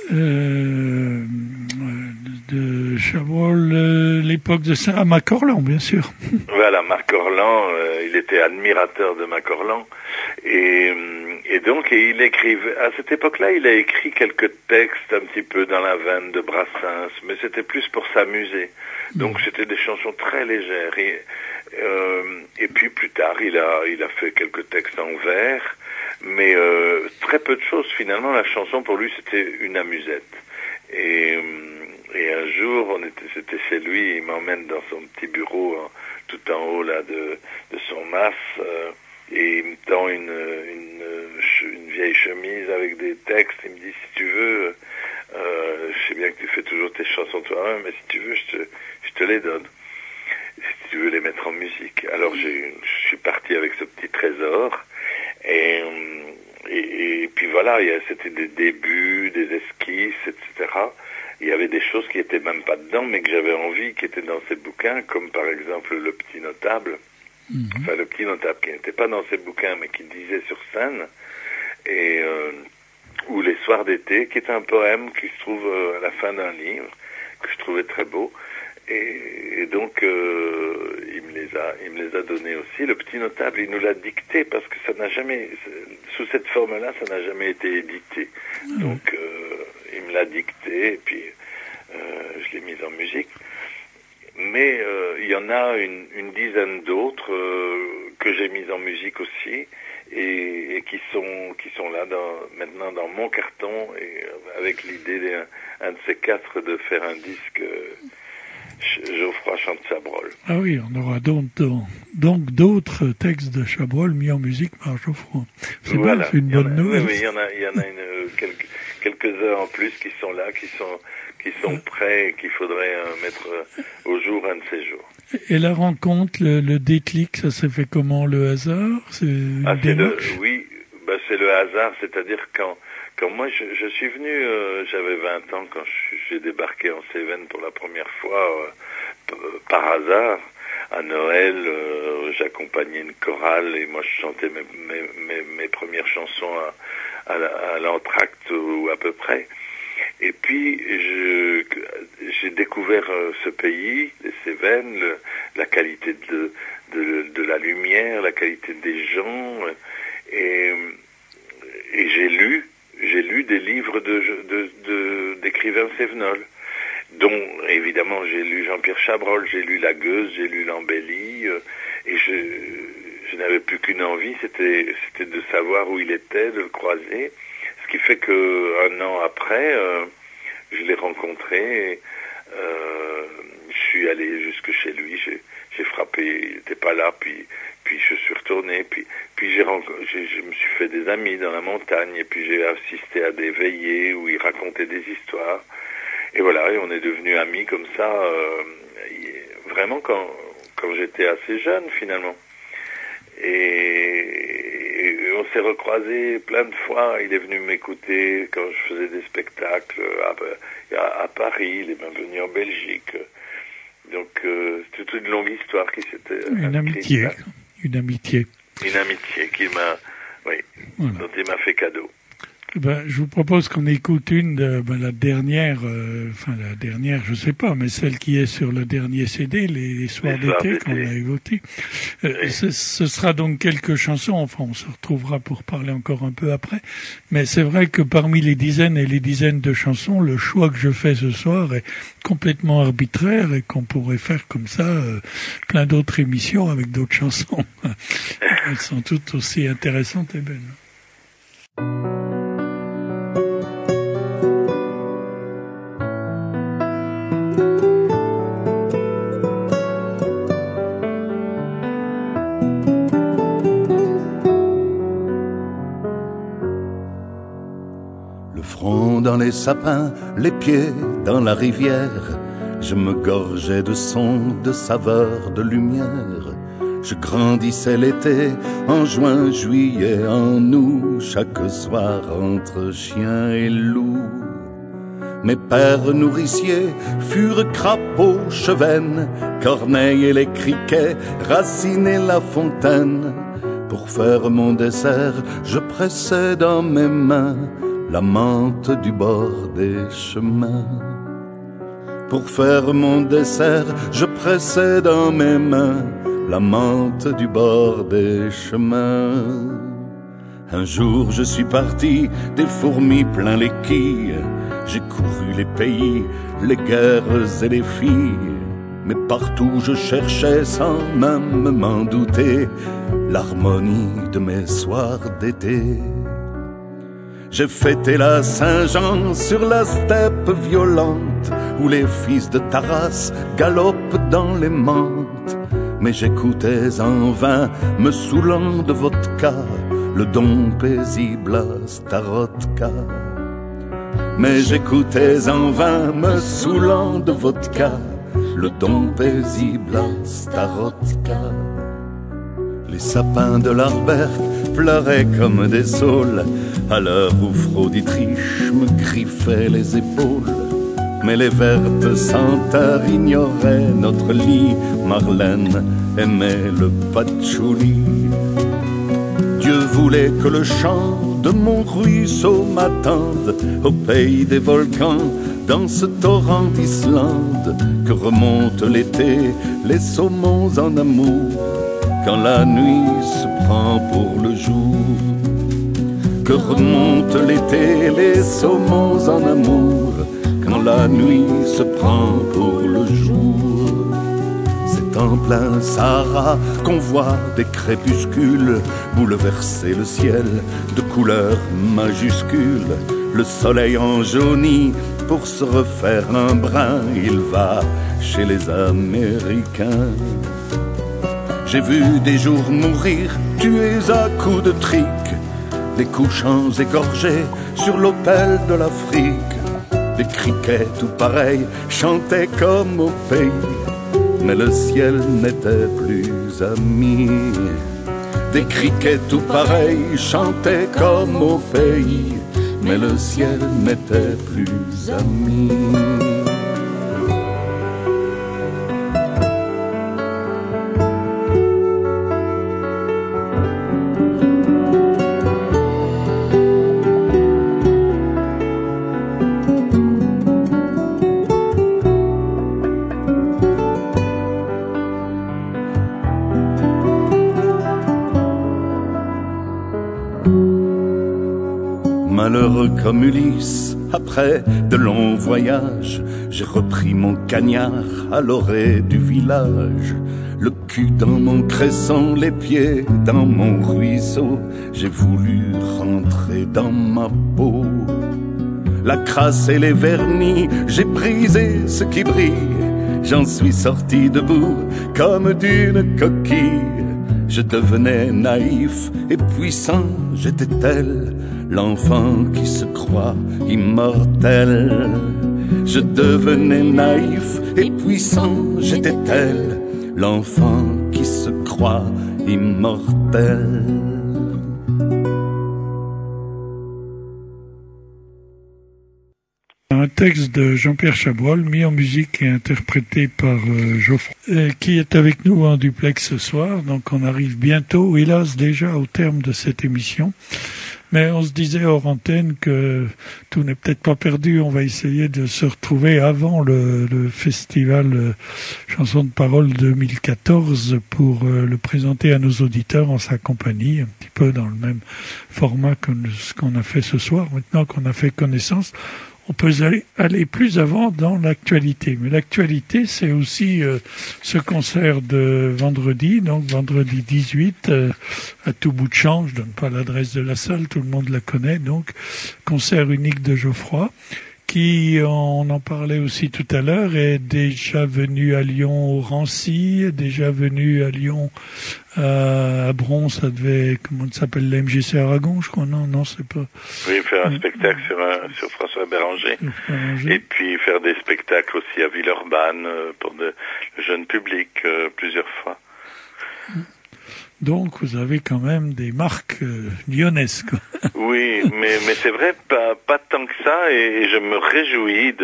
De Chabrol, l'époque de Macorlan, bien sûr. Voilà, Macorlan, il était admirateur de Macorlan. Et donc, il écrivait, à cette époque-là, il a écrit quelques textes un petit peu dans la veine de Brassens, mais c'était plus pour s'amuser. Donc, c'était des chansons très légères. Et puis, plus tard, il a fait quelques textes en vers, mais très peu de choses. Finalement, la chanson, pour lui, c'était une amusette. Et un jour, c'était chez lui, il m'emmène dans son petit bureau, tout en haut, là, de son mas, et il me tend une vieille chemise avec des textes. Il me dit, si tu veux, je sais bien que tu fais toujours tes chansons toi-même, mais si tu veux, je te les donne. Si tu veux les mettre en musique. Alors, je suis parti avec ce petit trésor, et puis voilà, c'était des débuts, des esquisses, etc. Il y avait des choses qui étaient même pas dedans, mais que j'avais envie, qui étaient dans ces bouquins, comme par exemple Le Petit Notable. Enfin, Le Petit Notable, qui n'était pas dans ces bouquins, mais qui disait sur scène, ou Les Soirs d'été, qui est un poème qui se trouve à la fin d'un livre, que je trouvais très beau. Et donc, il me les a donnés aussi. Le Petit Notable, il nous l'a dicté, parce que ça n'a jamais, sous cette forme-là, ça n'a jamais été édité. Donc, il me l'a dicté, et puis je l'ai mise en musique. Mais il y en a une dizaine d'autres que j'ai mises en musique aussi et qui sont là maintenant dans mon carton et avec l'idée d'un de ces quatre de faire un disque Geoffroy chante Chabrol. Ah oui, on aura donc d'autres textes de Chabrol mis en musique par Geoffroy. C'est voilà, bien, c'est une bonne nouvelle. Oui, il y en a quelques-uns en plus qui sont là, qui sont prêts et qu'il faudrait mettre au jour un de ces jours. Et la rencontre, le déclic, ça s'est fait comment? Le hasard? C'est oui, c'est le hasard, c'est-à-dire quand moi je suis venu, j'avais 20 ans quand j'ai débarqué en Cévennes pour la première fois, par hasard, à Noël, j'accompagnais une chorale et moi je chantais mes premières chansons à l'entracte ou à peu près. Et puis j'ai découvert ce pays, les Cévennes, la qualité de la lumière, la qualité des gens, et j'ai lu des livres d'écrivains cévenols, dont évidemment j'ai lu Jean-Pierre Chabrol, j'ai lu La Gueuse, j'ai lu Lambelly, et je n'avais plus qu'une envie, c'était de savoir où il était, de le croiser. Ce qui fait que un an après, je l'ai rencontré. Je suis allé jusque chez lui. J'ai frappé. Il n'était pas là. Puis je suis retourné. Puis je me suis fait des amis dans la montagne. Et puis j'ai assisté à des veillées où il racontait des histoires. Et voilà. Et on est devenus amis comme ça. Vraiment quand j'étais assez jeune finalement. Et on s'est recroisés plein de fois. Il est venu m'écouter quand je faisais des spectacles à Paris. Il est même venu en Belgique. Donc c'est toute une longue histoire qui s'était une amitié qui m'a, dont il m'a fait cadeau. Je vous propose qu'on écoute la dernière, je sais pas, mais celle qui est sur le dernier CD, les soirs d'été, qu'on a évoqué. Ce sera donc quelques chansons, enfin on se retrouvera pour parler encore un peu après, mais c'est vrai que parmi les dizaines et les dizaines de chansons, le choix que je fais ce soir est complètement arbitraire et qu'on pourrait faire comme ça plein d'autres émissions avec d'autres chansons. Elles sont toutes aussi intéressantes et belles. Dans les sapins, les pieds dans la rivière, je me gorgeais de sons, de saveurs, de lumière. Je grandissais l'été, en juin, juillet, en août, chaque soir entre chien et loup. Mes pères nourriciers furent crapauds, chevennes, corneilles et les criquets, Racine et la fontaine. Pour faire mon dessert, je pressais dans mes mains la menthe du bord des chemins. Pour faire mon dessert, je pressais dans mes mains la menthe du bord des chemins. Un jour je suis parti, des fourmis plein les quilles. J'ai couru les pays, les guerres et les filles. Mais partout je cherchais sans même m'en douter l'harmonie de mes soirs d'été. J'ai fêté la Saint-Jean sur la steppe violente où les fils de Taras galopent dans les menthes. Mais j'écoutais en vain, me saoulant de vodka, le don paisible à Starotka. Mais j'écoutais en vain, me saoulant de vodka, le don paisible à Starotka. Les sapins de l'Arberg pleuraient comme des saules à l'heure où Frauditriche me griffait les épaules. Mais les vertes senteurs ignoraient notre lit, Marlène aimait le patchouli. Dieu voulait que le chant de mon ruisseau m'attende au pays des volcans, dans ce torrent d'Islande que remonte l'été, les saumons en amour, quand la nuit se prend pour le jour. Que remonte l'été, les saumons en amour, quand la nuit se prend pour le jour. C'est en plein Sahara qu'on voit des crépuscules bouleverser le ciel de couleurs majuscules. Le soleil enjauni, pour se refaire un brin, il va chez les Américains. J'ai vu des jours mourir, tués à coups de trique, des couchants égorgés sur l'autel de l'Afrique. Des criquets tout pareils chantaient comme au pays, mais le ciel n'était plus ami. Des criquets tout pareils chantaient comme au pays, mais le ciel n'était plus ami. Malheureux comme Ulysse, après de longs voyages, j'ai repris mon cagnard à l'orée du village. Le cul dans mon cresson, les pieds dans mon ruisseau, j'ai voulu rentrer dans ma peau. La crasse et les vernis, j'ai brisé ce qui brille, j'en suis sorti debout comme d'une coquille. Je devenais naïf et puissant, j'étais tel l'enfant qui se croit immortel. Je devenais naïf et puissant, j'étais tel l'enfant qui se croit immortel. Un texte de Jean-Pierre Chabrol, mis en musique et interprété par Geoffroy, qui est avec nous en duplex ce soir. Donc on arrive bientôt, hélas déjà, au terme de cette émission. Mais on se disait hors antenne que tout n'est peut-être pas perdu. On va essayer de se retrouver avant le festival Chansons de Parole 2014 pour le présenter à nos auditeurs en sa compagnie, un petit peu dans le même format que ce qu'on a fait ce soir. Maintenant qu'on a fait connaissance, on peut aller plus avant dans l'actualité. Mais l'actualité, c'est aussi ce concert de vendredi, donc vendredi 18, à tout bout de champ. Je donne pas l'adresse de la salle, tout le monde la connaît. Donc, concert unique de Geoffroy, qui, on en parlait aussi tout à l'heure, est déjà venu à Lyon au Rancy, est déjà venu à Lyon à Bron, ça devait, comment ça s'appelle, la MJC Aragon, je crois, non, c'est pas. Oui, faire un spectacle sur François Béranger. Et puis faire des spectacles aussi à Villeurbanne pour le jeune public plusieurs fois. Donc, vous avez quand même des marques lyonnaises, quoi. Oui, mais c'est vrai, pas tant que ça, et je me réjouis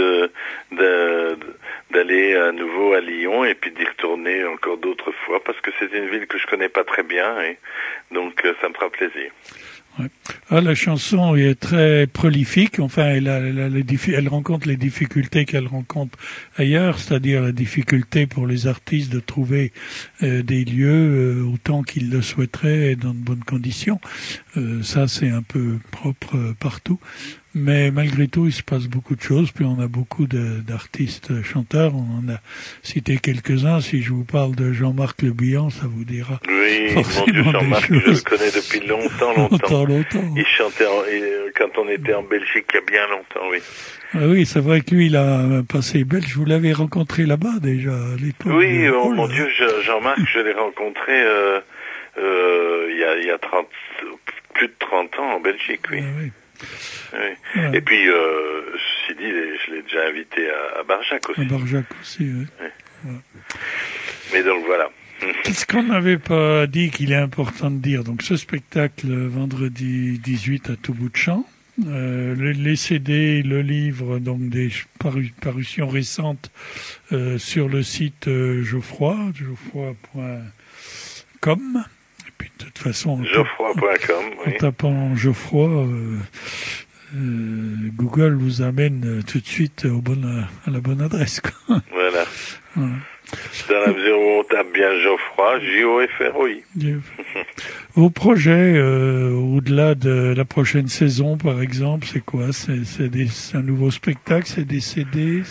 d'aller à nouveau à Lyon et puis d'y retourner encore d'autres fois, parce que c'est une ville que je connais pas très bien, et donc ça me fera plaisir. Ouais. Ah, la chanson est très prolifique. Enfin, elle rencontre les difficultés qu'elle rencontre ailleurs, c'est-à-dire la difficulté pour les artistes de trouver des lieux autant qu'ils le souhaiteraient et dans de bonnes conditions. Ça, c'est un peu propre partout. Mais malgré tout, il se passe beaucoup de choses. Puis on a beaucoup d'artistes chanteurs. On en a cité quelques-uns. Si je vous parle de Jean-Marc Le Bihan, ça vous dira. Oui, mon Dieu, Jean-Marc, je le connais depuis longtemps. Il chantait quand on était en Belgique il y a bien longtemps, oui. Ah oui, c'est vrai que lui, il a un passé belge. Vous l'avez rencontré là-bas déjà à l'époque. Oui, mon Dieu, Jean-Marc, je l'ai rencontré il y a plus de 30 ans en Belgique, oui. Ah, oui. Oui. Ouais. Et puis, ceci dit, je l'ai déjà invité à Barjac aussi. À Barjac aussi, oui. Ouais. Mais donc voilà. Qu'est-ce qu'on n'avait pas dit qu'il est important de dire? Donc ce spectacle vendredi 18 à tout bout de champ, les CD, le livre, donc des parutions récentes sur le site geoffroy.com. Et puis de toute façon, geoffroy.com, en tapant Geoffroy, Google vous amène tout de suite à la bonne adresse, quoi. Voilà. Dans la mesure où on tape bien Geoffroy, J-O-F-R-O-I. Vos projets, au-delà de la prochaine saison, par exemple, c'est quoi? C'est un nouveau spectacle, c'est des CD?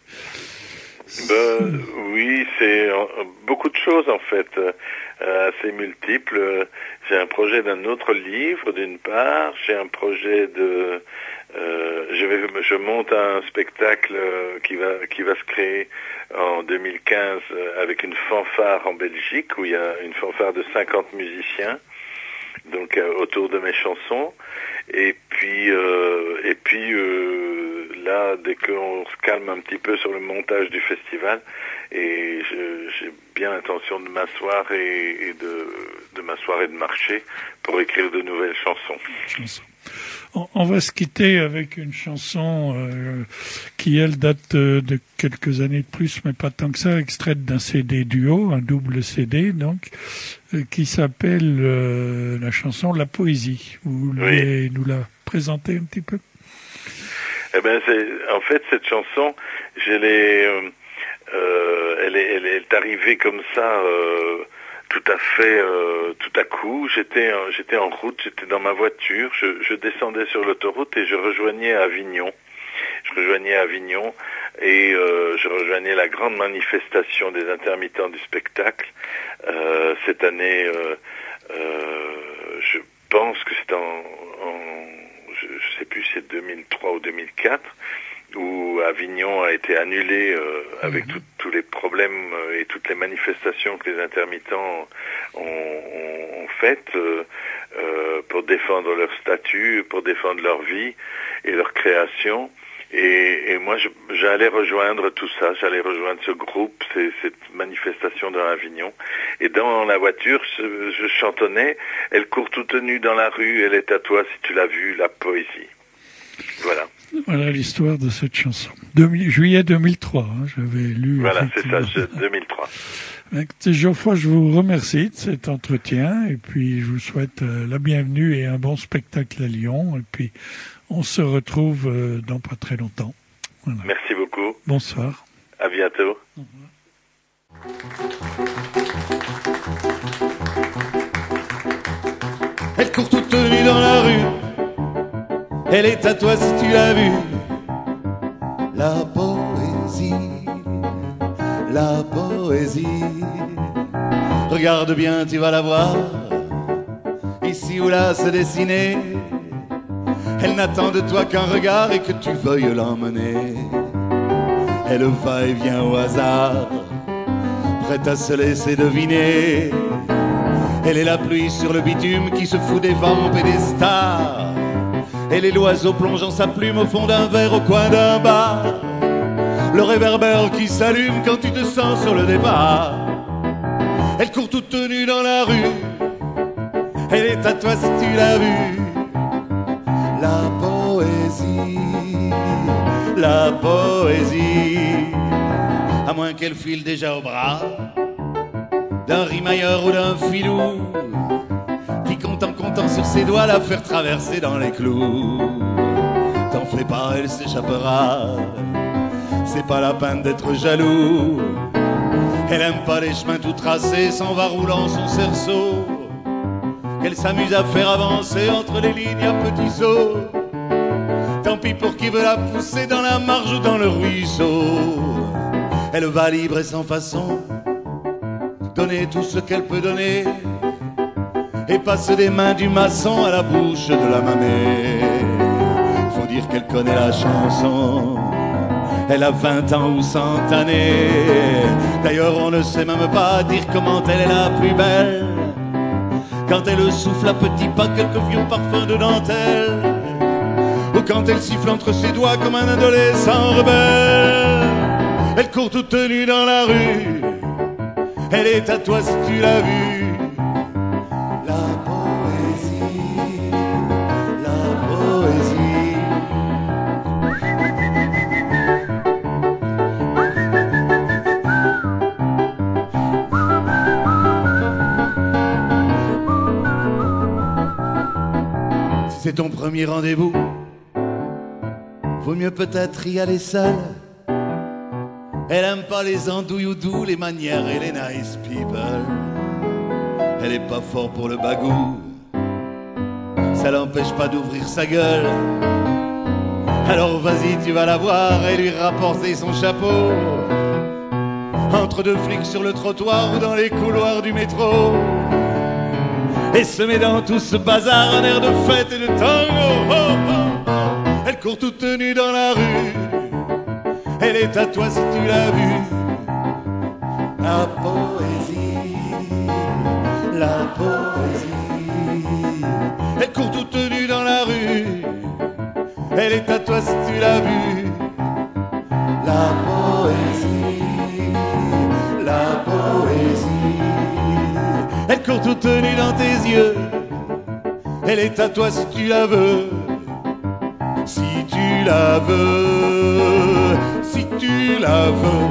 Oui, c'est beaucoup de choses en fait, assez multiples. J'ai un projet d'un autre livre d'une part, j'ai un projet de... je monte un spectacle qui va se créer en 2015 avec une fanfare en Belgique où il y a une fanfare de 50 musiciens donc autour de mes chansons et puis là dès qu'on se calme un petit peu sur le montage du festival et j'ai bien l'intention de m'asseoir et de m'asseoir et de marcher pour écrire de nouvelles chansons. On va se quitter avec une chanson qui, elle, date de quelques années de plus, mais pas tant que ça, extraite d'un CD duo, un double CD, donc, qui s'appelle la chanson La Poésie. Vous voulez nous la présenter un petit peu? Eh ben, en fait, cette chanson, elle est arrivée comme ça, tout à coup, j'étais en route, j'étais dans ma voiture, je descendais sur l'autoroute et je rejoignais Avignon et je rejoignais la grande manifestation des intermittents du spectacle. Cette année, je pense que c'est je sais plus si c'est 2003 ou 2004, où Avignon a été annulé avec tous les problèmes et toutes les manifestations que les intermittents ont faites pour défendre leur statut, pour défendre leur vie et leur création. Et moi, j'allais rejoindre tout ça, j'allais rejoindre ce groupe, cette manifestation dans Avignon. Et dans la voiture, je chantonnais « Elle court toute nue dans la rue, elle est à toi si tu l'as vue, la poésie ». Voilà. Voilà l'histoire de cette chanson. Juillet 2003, j'avais lu. Voilà, c'est ça, 2003. Écoutez, Geoffroy, je vous remercie de cet entretien et puis je vous souhaite la bienvenue et un bon spectacle à Lyon. Et puis, on se retrouve dans pas très longtemps. Voilà. Merci beaucoup. Bonsoir. À bientôt. Au revoir. Elle court toute nue dans la rue. Elle est à toi si tu l'as vue. La poésie, la poésie. Regarde bien, tu vas la voir. Ici ou là se dessiner. Elle n'attend de toi qu'un regard et que tu veuilles l'emmener. Elle va et vient au hasard, prête à se laisser deviner. Elle est la pluie sur le bitume qui se fout des vampes et des stars. Elle est l'oiseau plongeant sa plume au fond d'un verre au coin d'un bar. Le réverbère qui s'allume quand tu te sens sur le départ. Elle court toute nue dans la rue. Elle est à toi si tu l'as vue. La poésie, la poésie. À moins qu'elle file déjà au bras d'un rimailleur ou d'un filou qui compte en comptant sur ses doigts la faire traverser dans les clous. T'en fais pas, elle s'échappera. C'est pas la peine d'être jaloux. Elle aime pas les chemins tout tracés, s'en va roulant son cerceau. Qu'elle s'amuse à faire avancer entre les lignes à petits sauts. Tant pis pour qui veut la pousser dans la marge ou dans le ruisseau. Elle va libre et sans façon donner tout ce qu'elle peut donner et passe des mains du maçon à la bouche de la mamée. Faut dire qu'elle connaît la chanson. Elle a 20 ans ou 100 années. D'ailleurs on ne sait même pas dire comment elle est la plus belle. Quand elle souffle à petits pas quelques vieux parfums de dentelle, ou quand elle siffle entre ses doigts comme un adolescent rebelle. Elle court toute nue dans la rue. Elle est à toi si tu l'as vue. La poésie, la poésie. Si c'est ton premier rendez-vous, vaut mieux peut-être y aller seul. Elle aime pas les andouilles doux, les manières et les nice people. Elle est pas fort pour le bagou, ça l'empêche pas d'ouvrir sa gueule. Alors vas-y, tu vas la voir et lui rapporter son chapeau. Entre deux flics sur le trottoir ou dans les couloirs du métro. Et se met dans tout ce bazar un air de fête et de tango. Oh, oh, oh. Elle court toute nue dans la rue. Elle est à toi si tu l'as vue. La poésie, la poésie. Elle court toute nue dans la rue. Elle est à toi si tu l'as vue. La poésie, la poésie. Elle court toute nue dans tes yeux. Elle est à toi si tu la veux. Si tu la veux, si tu la veux.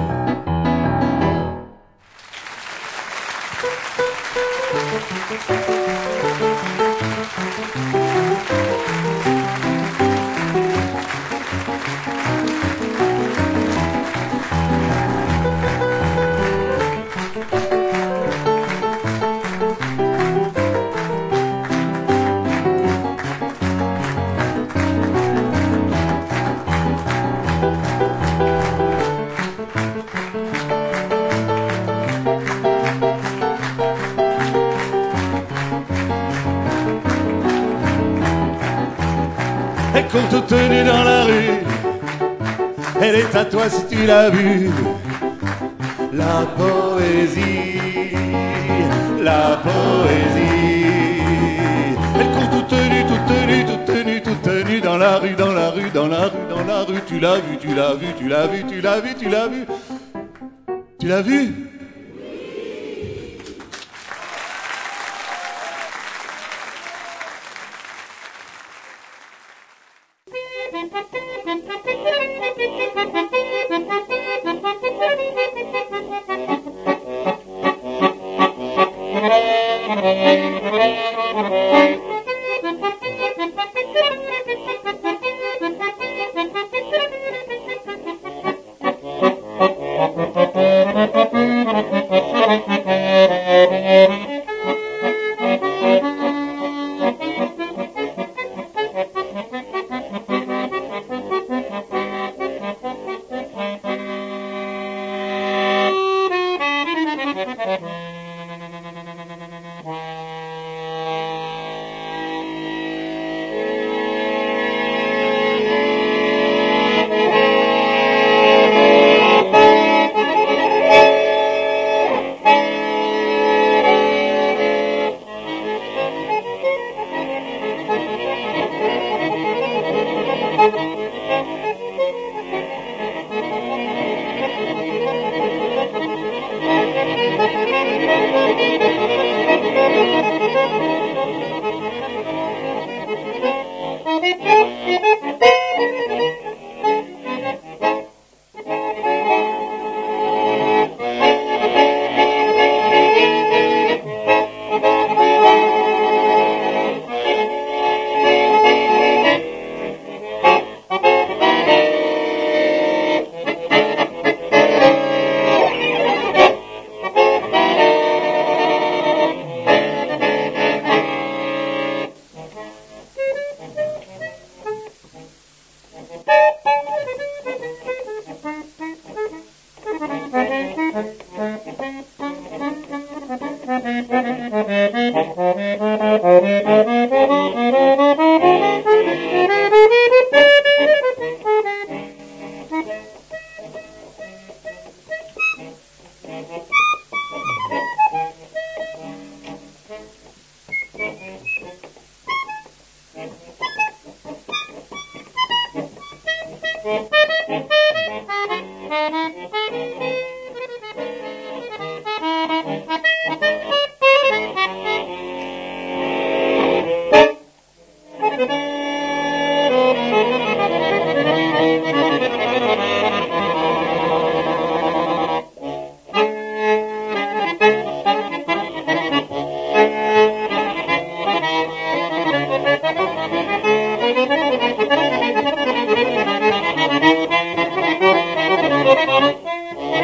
Elle court toute nue dans la rue. Elle est à toi si tu l'as vue. La poésie, la poésie. Elle court toute nue, toute nue, toute nue, toute nue dans la rue, dans la rue, dans la rue, dans la rue. Tu l'as vue, tu l'as vue, tu l'as vue, tu l'as vue, tu l'as vue. Tu l'as vue?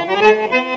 Thank you.